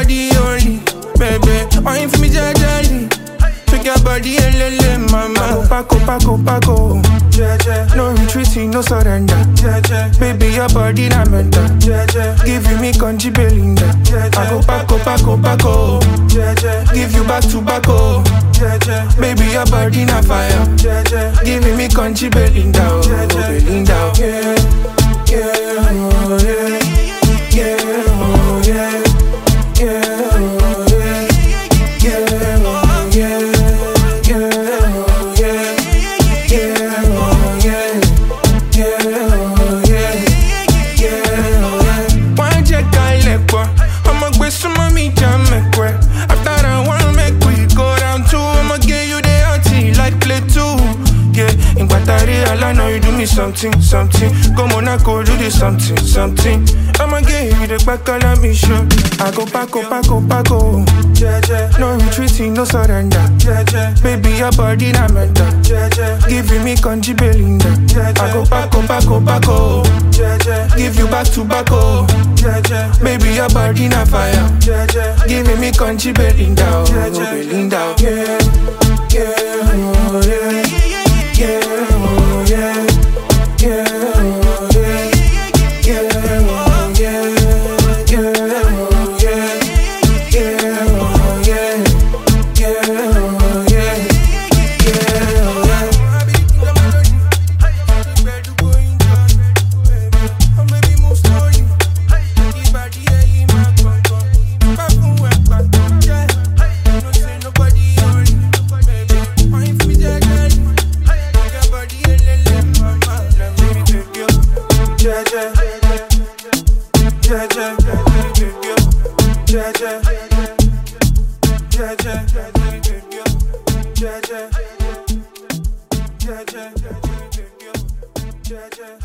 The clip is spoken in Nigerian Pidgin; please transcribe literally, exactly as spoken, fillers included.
nobody only. Baby, wine for me, jajali. Pick your body and lele, mama. Paco, Paco, Paco. No retreating, no surrender. Baby, your body na mental. Giving me country belinda. I go Paco, Paco, Paco. Give you back to Paco. Baby, your body na fire. Giving me country belinda. Oh, belinda. Yeah, yeah, oh, yeah. Yeah, oh, yeah. Yeah, oh, yeah. Yeah, oh, yeah. I know you do me something, something. Come on, I go do this something, something. I'ma get you the back, I'll me show. I go Paco, Paco, Paco. No retreating, no surrender. Baby, your body na mental. Giving me country belinda. I go Paco, Paco, Paco. Give you back to Paco. Baby, your body na fire. Giving me country belinda. Oh, belinda. Yeah, yeah, oh, yeah. Yeah, oh, yeah. Yeah, oh, yeah. Yeah, oh, yeah. Yeah, oh, yeah. Yeah, oh, yeah. Yeah, oh, yeah. Yeah, oh, yeah. Baby, move slowly. Keep body in my control. No say nobody only. Baby, wine for me, jajali. Jaja, Jaja, Jaja, Jaja, Jaja, Jaja, Jaja,